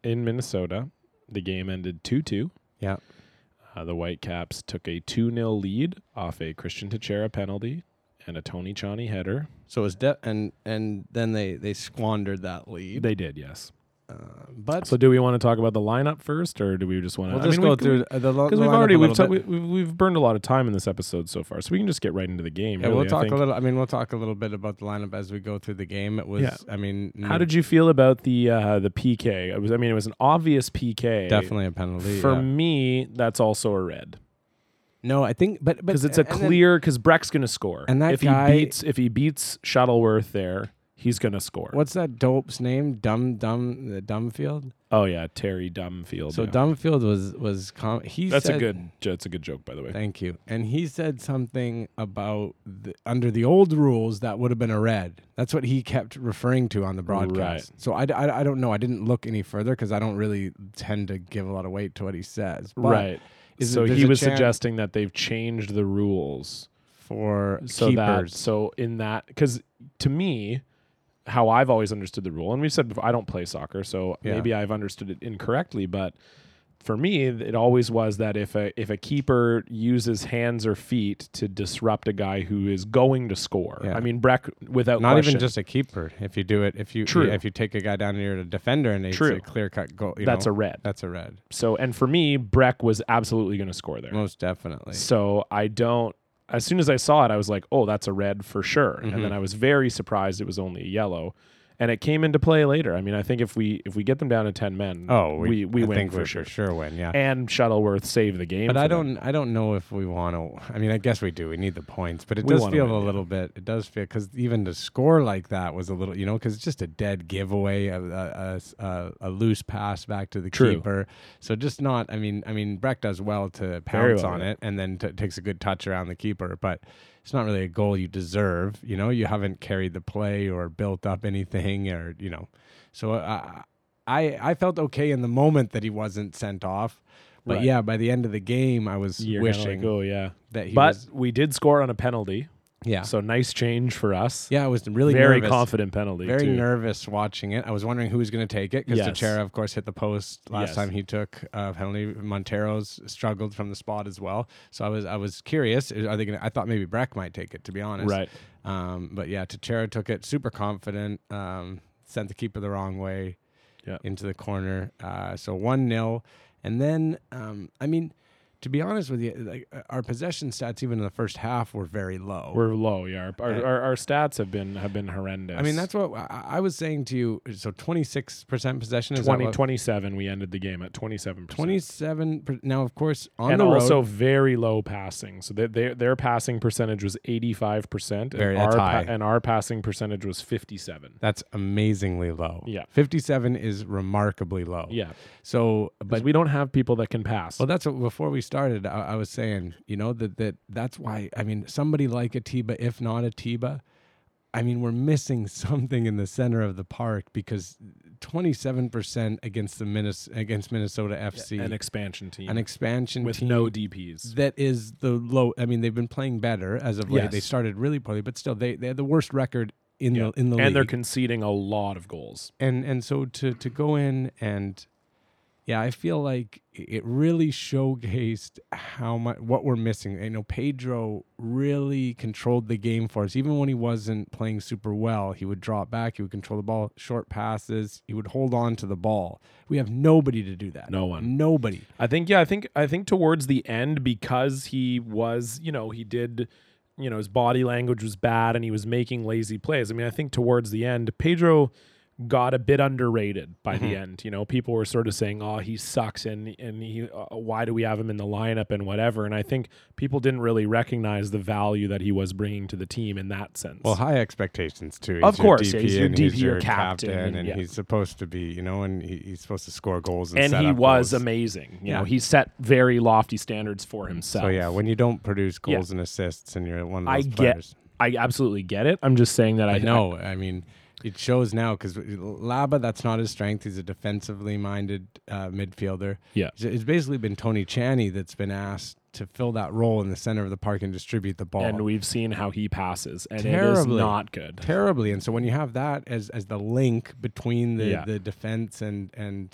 in Minnesota. The game ended two two. Yeah. Uh, the Whitecaps took a two nil lead off a Christian Teixeira penalty and a Tony Chani header. So it was de- and and then they they squandered that lead. They did, yes. Uh, but So do we want to talk about the lineup first, or do we just want to? we'll just go through uh, the lo- because the we've lineup already a we've, little ta- we, bit. we've we've burned a lot of time in this episode so far, so we can just get right into the game. Yeah, really, we'll I talk think. a little. I mean, we'll talk a little bit about the lineup as we go through the game. It was. Yeah. I mean, How did you feel about the uh, the P K? It was. I mean, it was an obvious P K. definitely a penalty For yeah. me, that's also a red. No, I think, but but Because it's a and then- clear. Because Breck's going to score, And that if guy- he beats if he beats Shuttleworth there, he's going to score. What's that dope's name? Dumb, dumb, the Dumbfield. Oh yeah, Terry Dumfield. So yeah. Dumbfield was was com- he. That's said, a good. That's a good joke, by the way. Thank you. And he said something about the, under the old rules that would have been a red. That's what he kept referring to on the broadcast. Right. So I, I, I don't know. I didn't look any further because I don't really tend to give a lot of weight to what he says. But Right. is So it- there's he a was chan- suggesting that they've changed the rules for so keepers. that so in that because to me, how I've always understood the rule, and we've said before, I don't play soccer, so Yeah. maybe I've understood it incorrectly, but for me, it always was that if a if a keeper uses hands or feet to disrupt a guy who is going to score, Yeah. I mean Breck without Not question, even just a keeper. If you do it, if you True. if you take a guy down near a defender and it's True. a clear cut goal, you that's know, a red. that's a red. So and for me, Breck was absolutely going to score there. Most definitely. So I don't. As soon as I saw it, I was like, "Oh, that's a red for sure." Mhm. And then I was very surprised it was only a yellow, and it came into play later. I mean, I think if we if we get them down to ten men, Oh, we we I win think for we sure. for sure win. Yeah. And Shuttleworth saved the game. But for I them. don't. I don't know if we want to. I mean, I guess we do. We need the points, but it We does wanna feel win, a yeah. little bit. It does feel because even to score like that was a little, you know, because it's just a dead giveaway, a, a, a, a loose pass back to the True. keeper. So just not. I mean, I mean, Breck does well to Very pounce well, on yeah. it, and then t- takes a good touch around the keeper, but. It's not really a goal you deserve, you know. You haven't carried the play or built up anything, or you know. So uh, I I felt okay in the moment that he wasn't sent off, but Right. yeah, by the end of the game, I was You're kinda wishing like, oh yeah. that he But was. we did score on a penalty, Yeah, so nice change for us. yeah, I was really very nervous, confident penalty. very too. nervous watching it. I was wondering who was going to take it because Yes. Teixeira, of course, hit the post last Yes. time he took uh, penalty. Montero's struggled from the spot as well, so I was I was curious. Are they going? I thought maybe Breck might take it, to be honest. Right. Um, but yeah, Teixeira took it, super confident, um, sent the keeper the wrong way Yeah. into the corner. Uh, so one nil. And then, um, I mean, to be honest with you, like uh, our possession stats, even in the first half, were very low. We're low. Yeah. Our, Uh, our, our, our stats have been have been horrendous. I mean, that's what I, I was saying to you. So twenty-six percent possession is that twenty, what- twenty-seven. We ended the game at twenty-seven percent. twenty-seven. Per, now, of course, on and the road, also very low passing. So their their, their passing percentage was eighty-five percent, and Very- our that's pa- high. and our passing percentage was fifty-seven. that's amazingly low. Yeah. fifty-seven is remarkably low. Yeah, So, but but we don't have people that can pass. Well, that's what before we started. I, I was saying, you know, that that that's why. I mean, somebody like Atiba, if not Atiba, I mean, we're missing something in the center of the park because twenty-seven percent against the Minnes- against Minnesota F C, an expansion team an expansion with team no D Ps. that is the low. I mean, they've been playing better as of late. They Yes. started really poorly, but still, they they had the worst record in Yeah. the in the and league. they're conceding a lot of goals. and and so to to go in and yeah, I feel like it really showcased how much what we're missing. You know, Pedro really controlled the game for us. Even when he wasn't playing super well, he would drop back, he would control the ball, short passes, he would hold on to the ball. We have nobody to do that. No one. Nobody. I think yeah, I think I think towards the end, because he was, you know, he did, you know, his body language was bad and he was making lazy plays. I mean, I think towards the end, Pedro got a bit underrated by the Mhm. end. You know, people were sort of saying, "Oh, he sucks," and and he, uh, why do we have him in the lineup and whatever. And I think people didn't really recognize the value that he was bringing to the team in that sense. Well, high expectations too. Of He's course, your yeah, he's your and D P, he's your your captain, captain, and- and yeah. he's supposed to be, you know, and he, he's supposed to score goals and, and set he up was goals. amazing. You Yeah. know, he set very lofty standards for himself. So yeah, when you don't produce Yeah. goals and assists, and you're one of I those get- players, I absolutely get it. I'm just saying that I I know. I mean, it shows now because Laba, that's not his strength. He's a defensively minded uh, midfielder. Yeah. It's- it's basically been Tony Chani that's been asked to fill that role in the center of the park and distribute the ball. And we've seen how he passes, and it Terribly. is not good. terribly. And so when you have that as as the link between the, Yeah. the defense and and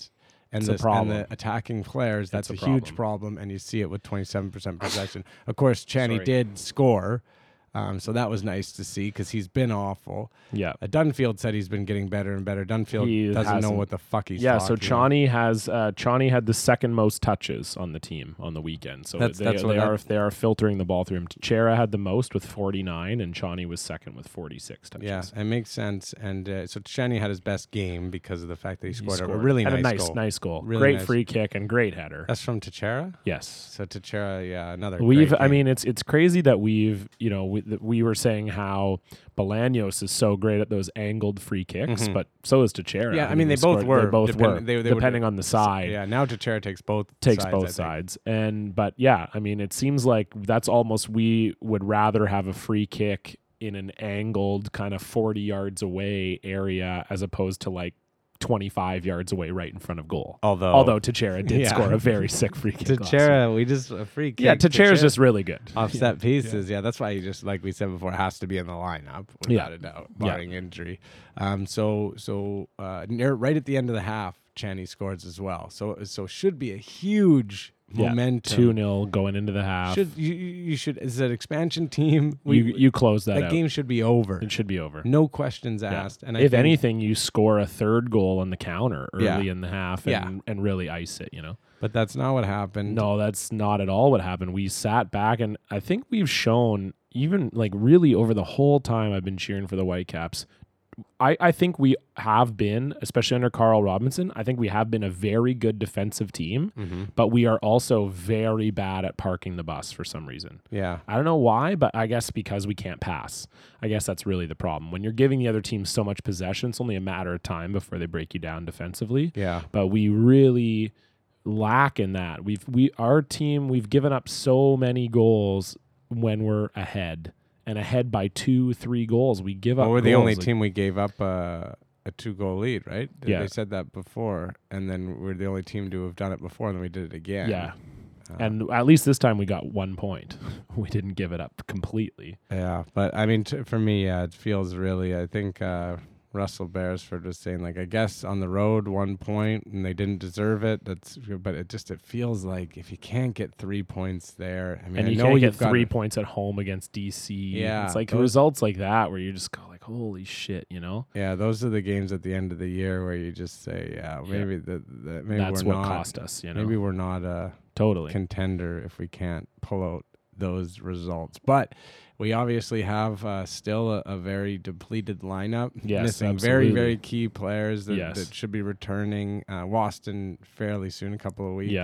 and, It's the, a problem. and the attacking players, that's It's a, a huge problem. problem, and you see it with twenty-seven percent possession. Of course, Channy Sorry. did score, um, so that was nice to see because he's been awful. Yeah. Uh, Dunfield said he's been getting better and better. Dunfield He doesn't know hasn't. what the fuck he's Yeah, so talking. Chani has uh, Chani had the second most touches on the team on the weekend. So That's- they, that's what they that- are they are filtering the ball through him. Chera had the most with forty-nine, and Chani was second with forty-six touches. Yeah, it makes sense. And uh, so Channy had his best game because of the fact that he He scored, a scored. really And nice, a nice, goal. nice goal. Really great nice. free kick and great header. That's from Teixeira. Yes. So Teixeira, yeah, another. We've, great I game. mean, it's it's crazy that we've, you know, we, that we were saying how Bolaños is so great at those angled free kicks, Mhm. but so is Teixeira. Yeah, I mean, they he both scored- were, They both depend- were, they- they were- depending on the side. Yeah, now Teixeira takes both. takes sides, both I think. sides. And but yeah, I mean, it seems like that's almost we would rather have a free kick in an angled kind of forty yards away area as opposed to like twenty-five yards away right in front of goal. Although, Although Teixeira did Yeah. score a very sick free kick. last week. Teixeira, we just a free kick. Yeah, Teixeira's just really good. offset pieces. Yeah. that's why he just like we said before has to be in the lineup without Yeah. a doubt, Yeah. barring injury. Um, so so uh, near right at the end of the half, Channy scores as well. So so should be a huge Yeah, momentum. two nil going into the half. Should you, you you should as an expansion team? you you close that, that out. game should be over. It should be over. No questions Yeah. asked. And I if think- anything, you score a third goal on the counter early Yeah. in the half and, Yeah. and really ice it, you know? but that's not what happened. No, that's not at all what happened. We sat back, and I think we've shown, even like really over the whole time I've been cheering for the Whitecaps, I, I think we have been, especially under Carl Robinson, I think we have been a very good defensive team, Mm-hmm. but we are also very bad at parking the bus for some reason. Yeah. I don't know why, but I guess because we can't pass. I guess that's really the problem. When you're giving the other team so much possession, it's only a matter of time before they break you down defensively. Yeah. But we really lack in that. We've we our team we've given up so many goals when we're ahead and ahead by two, three goals. We give up. Well, we're the only goals. Like, team we gave up uh, a two goal lead, right? They- Yeah. They said that before, and then we're the only team to have done it before, and then we did it again. Yeah. Uh, And at least this time we got one point. We didn't give it up completely. yeah, but I mean, t- for me, yeah, it feels really. I think uh, Russell Beresford was saying, like, I guess on the road one point, and they didn't deserve it. That's, but it just it feels like if you can't get three points there, I mean, And I you know can't get you've got three points at home against D C. Yeah, It's like those- results like that where you just go like, holy shit, you know? Yeah, those are the games at the end of the year where you just say, yeah, Yeah. maybe the, the maybe That's we're what not, cost us, you know? maybe we're not a Totally. contender if we can't pull out those results. But we obviously have uh, still a, a very depleted lineup, Yes, missing very absolutely. very key players that, Yes. that should be returning. Uh, Waston fairly soon, a couple of weeks. Yeah.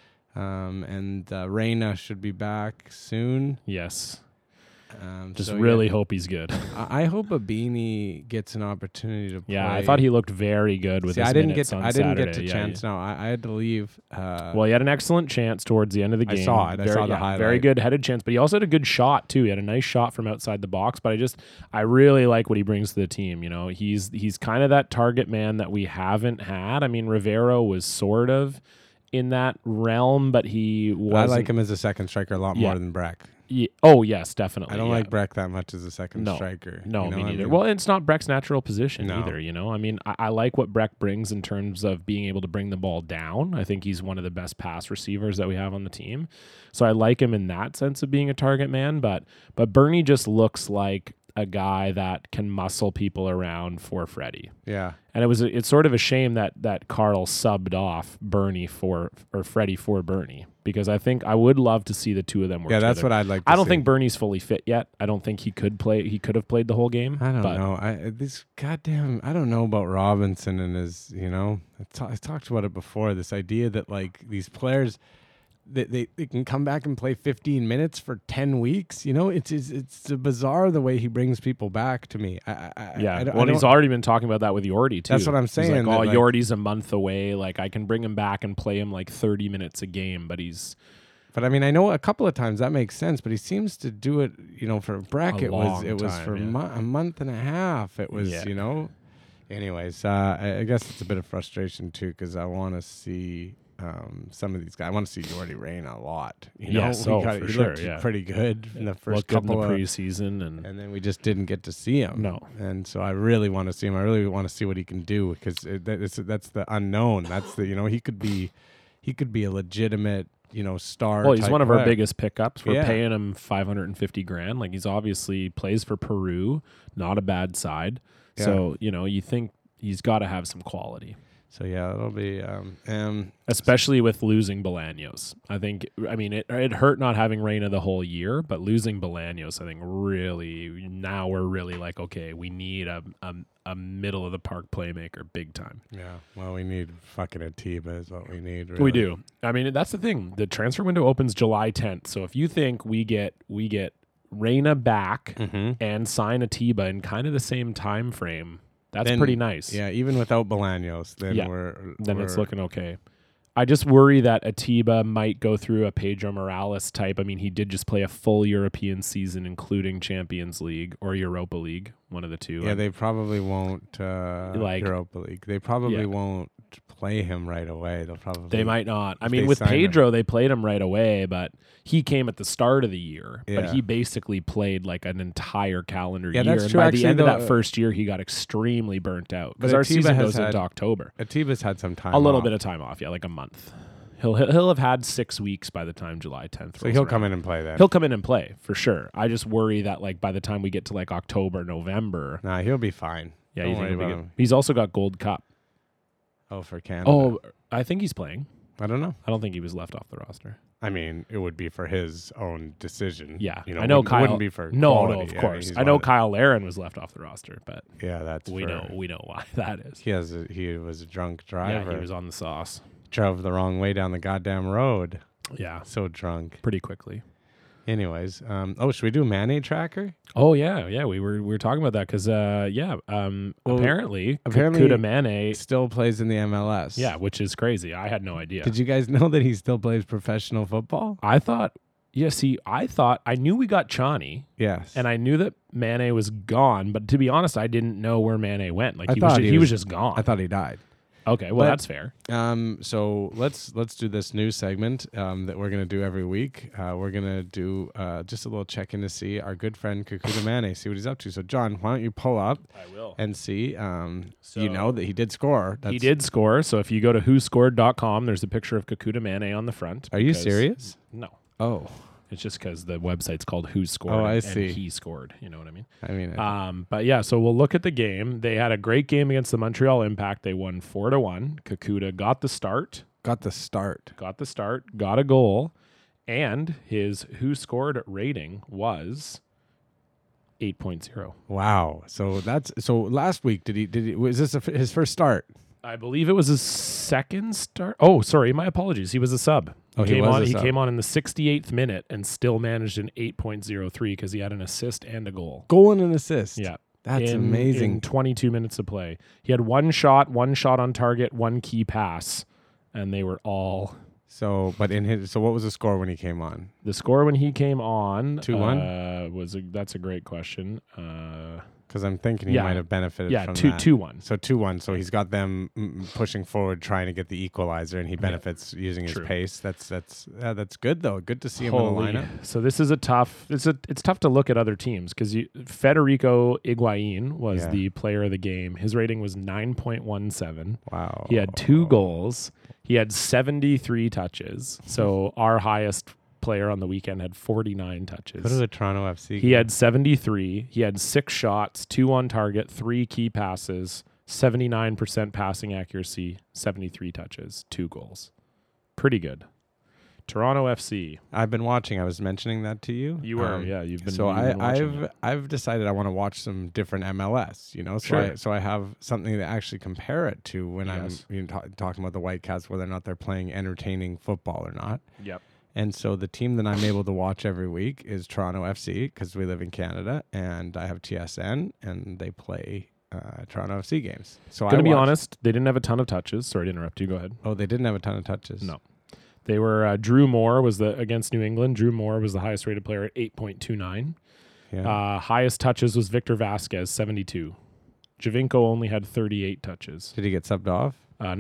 Um, and uh, Reyna should be back soon. Yes. Um, Just so, really yeah, hope he's good. I, I hope Abini gets an opportunity to play. Yeah, I thought he looked very good with See, his I didn't minutes get to, on I didn't Saturday. get to Yeah, chance. yeah. No, I, I had to leave. Uh, Well, he had an excellent chance towards the end of the I game. saw it. I Very, saw the yeah, highlight. Very good headed chance, but he also had a good shot too. He had a nice shot from outside the box. But I just, I really like what he brings to the team. You know, he's he's kind of that target man that we haven't had. I mean, Rivero was sort of in that realm, but he was. I like him as a second striker a lot Yeah. more than Breck. Ye- oh yes, definitely. I don't yeah. like Breck that much as a second No. striker. No, you know me what I neither. mean? Well, it's not Breck's natural position No. either, you know? I mean, I, I like what Breck brings in terms of being able to bring the ball down. I think he's one of the best pass receivers that we have on the team. So I like him in that sense of being a target man, but but Bernie just looks like a guy that can muscle people around for Freddie. yeah, And it was a, it's sort of a shame that that Carl subbed off Bernie for or Freddie for Bernie, because I think I would love to see the two of them work yeah. That's together. what I'd like. to I don't see. think Bernie's fully fit yet. I don't think he could play. He could have played the whole game. I don't but know. I this goddamn. I don't know about Robinson and his. You know, I, ta- I talked about it before. This idea that like these players, they, they they can come back and play fifteen minutes for ten weeks. You know, it's it's, it's bizarre the way he brings people back to me. I, I, Yeah. I, I, well, I he's don't- already been talking about that with Yordi too. That's what I'm He's saying, like, that, oh, like- Yordi's a month away. Like I can bring him back and play him like thirty minutes a game, but he's But I mean, I know a couple of times that makes sense, but he seems to do it. You know, for Breck, A it was long it was time, for yeah. mo- a month and a half. It was, Yeah. you know. Anyways, uh, I, I guess it's a bit of frustration too because I want to see um, some of these guys. I want to see Jordy Reyna a lot. You Yeah, know, so he, got, for he sure, looked yeah. pretty good in the first Looked good in couple the of preseason, and and then we just didn't get to see him. No. And so I really want to see him. I really want to see what he can do because that, it's, that's the unknown. That's the, you know, he could be, he could be a legitimate, you know, star. well, he's type one of our player. biggest pickups. We're Yeah. paying him five hundred fifty grand. Like, he's obviously plays for Peru, not a bad side. Yeah. So, you know, you think he's got to have some quality. So yeah, it'll be, um, um, Especially with losing Bolaños. I think, I mean, it, it hurt not having Reyna the whole year, but losing Bolaños, I think really, now we're really like, okay, we need a, a, a middle of the park playmaker big time. yeah, well, we need fucking Atiba is what we need. Really. We do. I mean, that's the thing. The transfer window opens July tenth. So if you think we get, we get Reyna back Mm-hmm. and sign Atiba in kind of the same time frame, that's Then- pretty nice. Yeah, even without Bolaños, then Yeah. we're Then we're, it's looking okay. I just worry that Atiba might go through a Pedro Morales type. I mean, he did just play a full European season, including Champions League or Europa League, one of the two. Yeah, And they probably won't uh, Like- Europa League. They probably Yeah. won't play him right away. They'll probably they might not. I if mean, they with sign him. Pedro, they played him right away, but he came at the start of the year. But Yeah. he basically played like an entire calendar Yeah, year. that's And true. by Actually, the end of though, that first year, he got extremely burnt out because But our Atiba season has goes had- into October. Atiba's had some time. A little off. bit of time off, yeah, like a month. He'll he'll he'll have had six weeks by the time July tenth. So he'll come in and play then. He'll come in and play for sure. I just worry that like by the time we get to like October, November, Nah, he'll be fine. yeah, Don't you think worry he'll be about good. him. He's also got Gold Cup. Oh, for Canada. Oh, I think he's playing. I don't know. I don't think he was left off the roster. I mean, it would be for his own decision. Yeah, you know, I know wouldn't, Kyle. wouldn't be for no, quality. no, of Yeah, course. he's I know one of Kyle Laren was left off the roster, but the- Yeah, that's we for, know we know why that is. he has a, he was a drunk driver. Yeah, he was on the sauce. Drove the wrong way down the goddamn road. Yeah, So drunk. pretty quickly. Anyways, um, oh, should we do Mane tracker? Oh yeah, yeah. We were we were talking about that because uh yeah um Well, apparently apparently- Kuda Mane Still plays in the M L S. yeah, which is crazy. I had no idea. Did you guys know that he still plays professional football? I thought yeah. See, I thought I knew we got Chani Yes. and I knew that Mane was gone, but to be honest, I didn't know where Mane went. Like I he was thought just, he he was was- just gone. I thought he died. okay, well but- that's fair. Um, so let's let's do this new segment um, that we're gonna do every week. Uh, we're gonna do uh, just a little check in to see our good friend Kukuda Mane, see what he's up to. So John, why don't you pull up I will. and see? Um, So- you know that he did score. He That's- did score. So if you go to who scored dot com, there's a picture of Kakuta Mane on the front. Are you because- serious? No. Oh, It's just because the website's called Who Scored. Oh, I and, see. And he scored. You know what I mean? I mean, I- Um, but yeah, so we'll look at the game. They had a great game against the Montreal Impact. They won four to one. Kakuta got the start, got the start. got the start, got a goal, and his Who Scored rating was eight point oh. Wow. So that's so. Last week, did he? Did he? Was this a, his first start? I believe it was his second start. Oh, sorry, my apologies. He was a sub. Oh, he came was on. a he sub. came on in the sixty-eighth minute and still managed an eight point oh three because he had an assist and a goal. Goal and an assist. Yeah. That's in, amazing. In twenty-two minutes of play, he had one shot, one shot on target, one key pass, and they were all. So, but in his, so what was the score when he came on? The score when he came on two one? uh, was a, that's a great question. Uh, Because I'm thinking he Yeah. might have benefited yeah, from two that. two one. So two one. So he's got them mm, pushing forward, trying to get the equalizer, and he benefits using his True. pace. That's that's yeah, that's good though. Good to see him in the Holy. lineup. So this is a tough. It's a it's tough to look at other teams because Federico Higuain was Yeah. the player of the game. His rating was nine point one seven. Wow. He had two goals. He had seventy-three touches. So our highest player on the weekend had forty-nine touches. Go to the Toronto F C. He game. had seventy-three. He had six shots, two on target, three key passes, seventy-nine percent passing accuracy, seventy-three touches, two goals. Pretty good. Toronto F C. I've been watching. I was mentioning that to you. You were, Um, yeah. You've been. so you've I, been watching I've it. I've decided I want to watch some different M L S. You know, so Sure. I, so I have something to actually compare it to when Yes. I'm you know, ta- talking about the Whitecaps, whether or not they're playing entertaining football or not. Yep. And so the team that I'm able to watch every week is Toronto F C because we live in Canada, and I have T S N, and they play uh, Toronto F C games. So Gonna I be watched- honest, they didn't have a ton of touches. Sorry to interrupt you. Go ahead. Oh, they didn't have a ton of touches. No. They were uh, Drew Moore was the against New England. Drew Moore was the highest rated player at eight point two nine. Yeah. Uh, highest touches was Victor Vasquez, seventy-two. Javinko only had thirty-eight touches. Did he get subbed off? Uh, nope.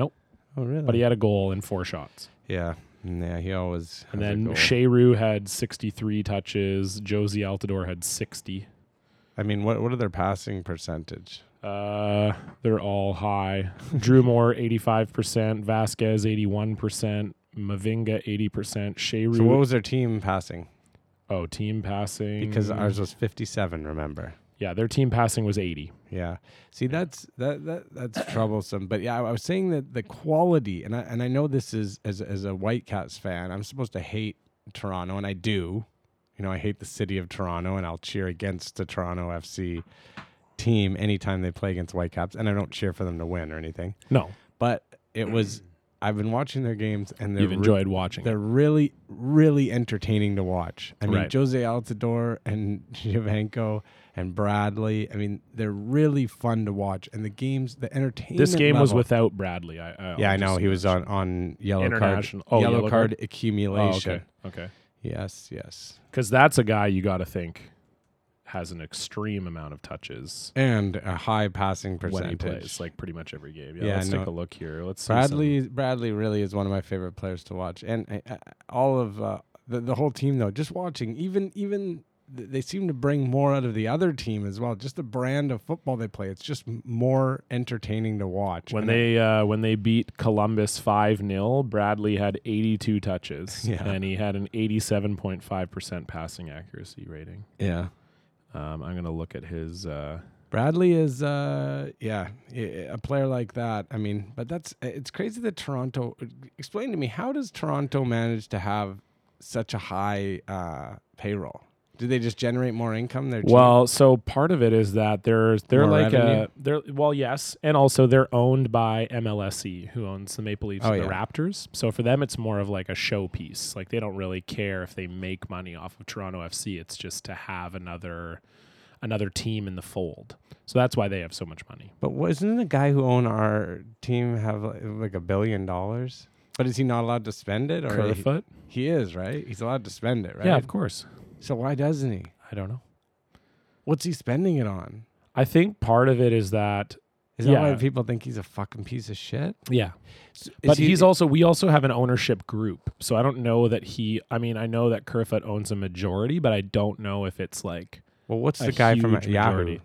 Oh, really? but he had a goal in four shots. Yeah. Yeah, he always And has a then goal. Shearu had sixty-three touches. Josie Altidore had sixty. I mean, what what are their passing percentage? Uh, they're all high. Drew Moore, eighty-five percent. Vasquez, eighty-one percent. Mavinga, eighty percent. Shearu. So what was their team passing? Oh, team passing. Because ours was fifty-seven, remember? Yeah, their team passing was eighty. Yeah. See, that's that that that's troublesome. But yeah, I, I was saying that the quality, and I and I know this is as as a Whitecaps fan, I'm supposed to hate Toronto, and I do. You know, I hate the city of Toronto, and I'll cheer against the Toronto F C team anytime they play against Whitecaps, and I don't cheer for them to win or anything. No. But it was. I've been watching their games, and they're You've enjoyed watching. They're really, really entertaining to watch. I mean, Right. Jose Altidore and Giovenco and Bradley. I mean, they're really fun to watch. And the games, the entertainment. This game was level- without Bradley. I, I Yeah, I I'll know just he was on mention. on yellow card. International- oh, yellow, yellow card, card? Oh, accumulation. okay. Okay. Yes, yes. Because that's a guy you got to think has an extreme amount of touches And a high passing when he percentage. plays, like pretty much every game. Yeah, Yeah, let's I take know. a look here. Let's see Bradley, Bradley really is one of my favorite players to watch, and uh, uh, all of uh, the the whole team though. Just watching, even even th- they seem to bring more out of the other team as well. Just the brand of football they play, it's just m- more entertaining to watch. When And I- they uh, when they beat Columbus five nil, Bradley had eighty-two touches, Yeah. and he had an eighty-seven point five percent passing accuracy rating. yeah, Um, I'm going to look at his... Uh, Bradley is uh yeah i- a player like that. I mean, but that's it's crazy that Toronto. Explain to me, how does Toronto manage to have such a high uh, payroll? Do they just generate more income? They're cheap? well, so part of it is that they're they're More like revenue? a they're well yes, and also they're owned by M L S E, who owns the Maple Leafs Oh, and the yeah. Raptors. So for them, it's more of like a showpiece. Like they don't really care if they make money off of Toronto F C. It's just to have another another team in the fold. So that's why they have so much money. But wasn't the guy who owned our team have like, like a billion dollars? But is he not allowed to spend it? Or he, Kerfoot? he is, right? He's allowed to spend it, right? Yeah, of course. So why doesn't he? I don't know. What's he spending it on? I think part of it is that Is that why Yeah. people think he's a fucking piece of shit? yeah. Is But he- he's also we also have an ownership group. So I don't know that he I mean, I know that Kerfoot owns a majority, but I don't know if it's like well, what's a the guy from huge Yahoo? majority.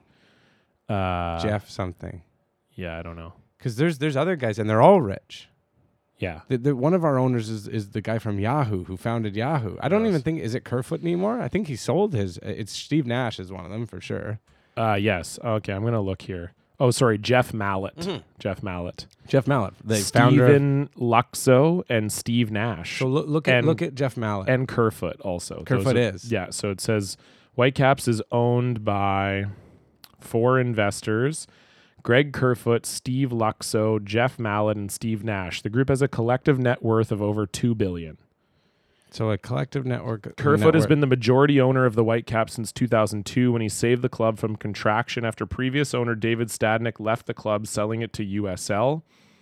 Uh Jeff something. Yeah, I don't know. Because there's there's other guys and they're all rich. Yeah. The, the, one of our owners is, is the guy from Yahoo who founded Yahoo. I don't Yes. even think is it Kerfoot anymore. I think he sold his. It's Steve Nash is one of them for sure. Uh yes. Okay, I'm gonna look here. Oh, sorry, Jeff Mallett. Mhm. Jeff Mallett. Jeff Mallett, the founder. Of, Stephen Luxo and Steve Nash. so look, look at and- look at Jeff Mallett. and Kerfoot also. Those Kerfoot are- is. Yeah, so it says Whitecaps is owned by four investors: Greg Kerfoot, Steve Luxo, Jeff Mallett, and Steve Nash. The group has a collective net worth of over two billion dollars. So a collective network. Kerfoot has network- been the majority owner of the Whitecaps since two thousand two when he saved the club from contraction after previous owner David Stadnick left the club, selling it to U S L.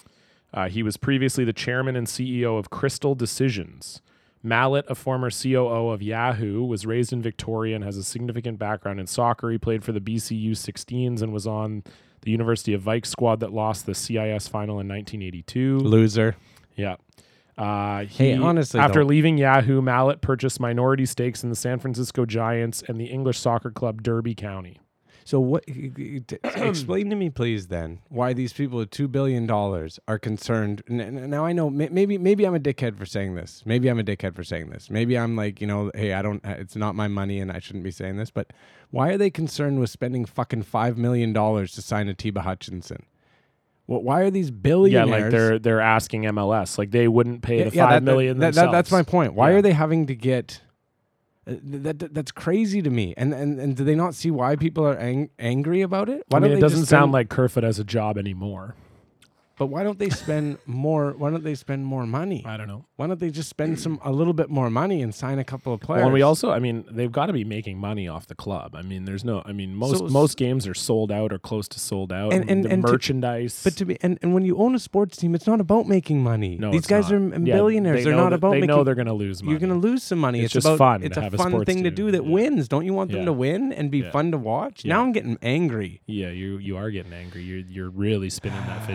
Uh, he was previously the chairman and C E O of Crystal Decisions. Mallett, a former C O O of Yahoo, was raised in Victoria and has a significant background in soccer. He played for the B C U sixteens and was on the University of Vikes squad that lost the C I S final in nineteen eighty-two. loser. Yeah. Uh, he, Hey, honestly, after though- leaving Yahoo, Mallett purchased minority stakes in the San Francisco Giants and the English soccer club Derby County. So what? t- explain to me, please, then, why these people with two billion dollars are concerned. N- n- Now I know may- maybe maybe I'm a dickhead for saying this. Maybe I'm a dickhead for saying this. Maybe I'm like, you know, hey, I don't. It's not my money, and I shouldn't be saying this. But why are they concerned with spending fucking five million dollars to sign a Tiba Hutchinson? Well, why are these Yeah, billionaires? like they're they're asking M L S, like they wouldn't pay Yeah, the yeah, five that- million that- that- themselves. That's my point. Why Yeah. are they having to get? Uh, that, that that's crazy to me. And and and do they not see why people are ang- angry about it? Why I mean, don't it they doesn't just sound spend- like Kerfoot has a job anymore. But why don't they spend more? Why don't they spend more money? I don't know. Why don't they just spend some a little bit more money and sign a couple of players? Well, and we also, I mean, they've got to be making money off the club. I mean, there's no, I mean, most So- most games are sold out or close to sold out. And- and- the and to- merchandise. But to be and, and when you own a sports team, it's not about making money. no, These it's guys not. are m- Yeah, billionaires. they They're know not that- about They making. know they're going to lose money. You're going to lose some money. It's It's, just about, fun It's to a have a fun sports thing to team. do that Yeah. wins. Don't you want them Yeah. to win and be Yeah. fun to watch? Yeah. Now I'm getting angry. Yeah, you you are getting angry. You're you're really spinning that fidget spinner.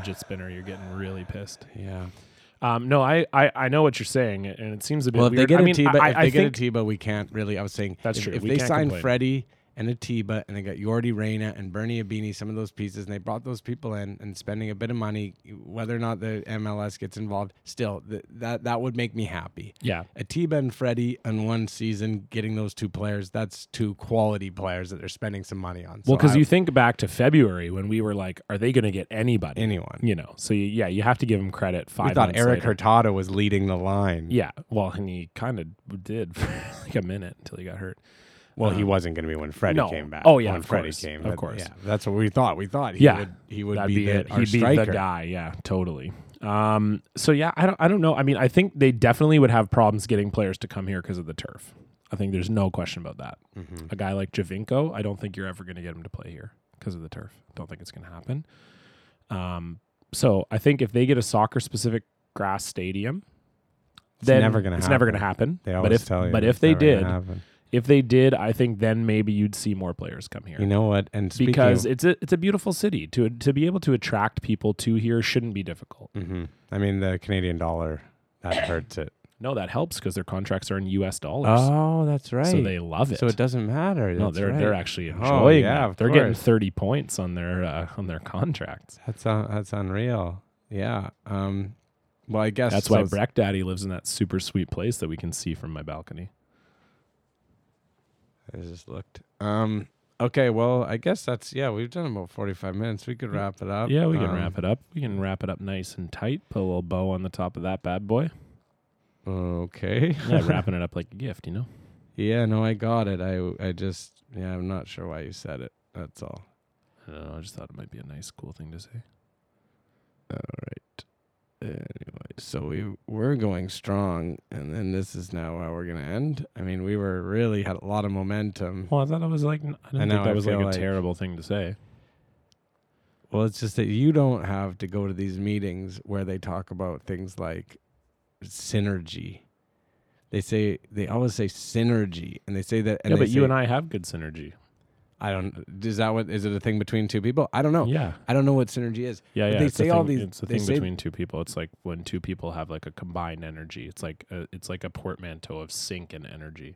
there, you're getting really pissed. Yeah. Um, no, I, I, I know what you're saying, and it seems a bit Well, if weird. they get I a mean, Tiba, I, if I they think, get a Tiba, we can't really. I was saying That's if, true. if We they can't signed complain. Freddie and a Tiba, and they got Yordi Reyna and Bernie Abini, some of those pieces, and they brought those people in and spending a bit of money, whether or not the M L S gets involved, still th- that that would make me happy. yeah, A Tiba and Freddie in one season, getting those two players, that's two quality players that they're spending some money on. well, So because I- you think back to February when we were like, are they going to get anybody? anyone. You know, so you, yeah, you have to give him credit. Five We thought months Eric later. Hurtado was leading the line. Yeah, well, and he kind of did for like a minute until he got hurt. Well, he Um, wasn't going to be when Freddie no. came back. Oh, yeah, when of Freddie course, came, of but course. Yeah, that's what we thought. We thought he Yeah, would he would That'd be, be the, it. our He'd be striker. the guy. Yeah, totally. Um, so yeah, I don't, I don't know. I mean, I think they definitely would have problems getting players to come here because of the turf. I think there's no question about that. Mm-hmm. A guy like Javinko, I don't think you're ever going to get him to play here because of the turf. Don't think it's going to happen. Um, so I think if they get a soccer-specific grass stadium, It's then never gonna it's never happen. going to happen. They but always if tell you but it's if they never gonna did, happen. if they did, I think then maybe you'd see more players come here. You know what? And speaking because of, it's a it's a beautiful city. To to be able to attract people to here shouldn't be difficult. hmm I mean, the Canadian dollar that hurts it. No, that helps because their contracts are in U S dollars. Oh, that's right. So they love it. So it doesn't matter. no, That's they're right. they're actually Oh, enjoying yeah, it. of They're getting course. thirty points on their uh, on their contracts. That's uh, that's unreal. Yeah. Um. Well, I guess That's so why it's- Breck Daddy lives in that super sweet place that we can see from my balcony. I just looked. Um. Okay. Well, I guess that's yeah. We've done about forty-five minutes. We could wrap it up. Yeah, we can Um, wrap it up. We can wrap it up nice and tight. Put a little bow on the top of that bad boy. Okay. Yeah, wrapping it up like a gift, you know? Yeah. No, I got it. I I just yeah. I'm not sure why you said it. That's all. I don't know. I just thought it might be a nice, cool thing to say. All right. Anyway, so we we're going strong, and then this is now how we're gonna end. I mean, we were really had a lot of momentum. Well, I thought it was like, I didn't And think now that I was like feel a like- terrible thing to say. Well, it's just that you don't have to go to these meetings where they talk about things like synergy. They say they always say synergy, and they say that. And yeah, they but you say- and I have good synergy. I don't. Is that what? Is it a thing between two people? I don't know. Yeah. I don't know what synergy is. Yeah, But yeah. they it's say a all thing, these- It's a they thing say- between two people. It's like when two people have like a combined energy. It's like a, it's like a portmanteau of sync and energy.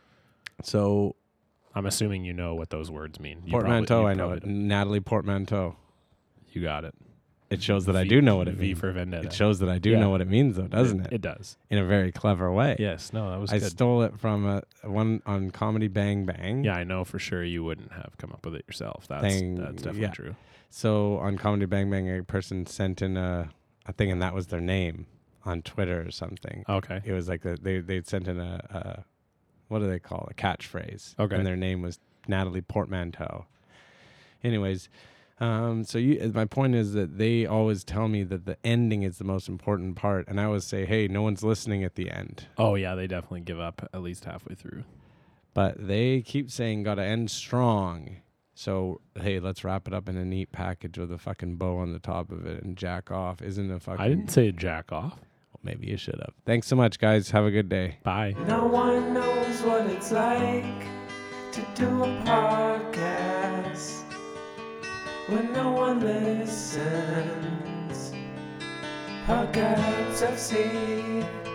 So I'm assuming you know what those words mean. You probably- portmanteau, you I know probably it. don't. Natalie Portmanteau. You got it. It shows that I V- do know what it V means. for Vendetta. It shows that I do Yeah. know what it means, though, doesn't it? It does. In a very clever way. Yes. No, that was I good. stole it from a one on Comedy Bang Bang. Yeah, I know for sure you wouldn't have come up with it yourself. That's Thing- that's definitely yeah. true. So on Comedy Bang Bang, a person sent in a, a thing, and that was their name on Twitter or something. Okay. It was like the, they they sent in a, a what do they call it? A catchphrase. Okay. And their name was Natalie Portmanteau. Anyways, um, so you, my point is that they always tell me that the ending is the most important part, and I always say, hey, no one's listening at the end. Oh yeah, they definitely give up at least halfway through. But they keep saying gotta end strong. So hey, let's wrap it up in a neat package with a fucking bow on the top of it and jack off. Isn't a fucking? I didn't say jack off. Well, maybe you should have. Thanks so much, guys. Have a good day. Bye. No one knows what it's like to do a podcast when no one listens. Podcasts F C.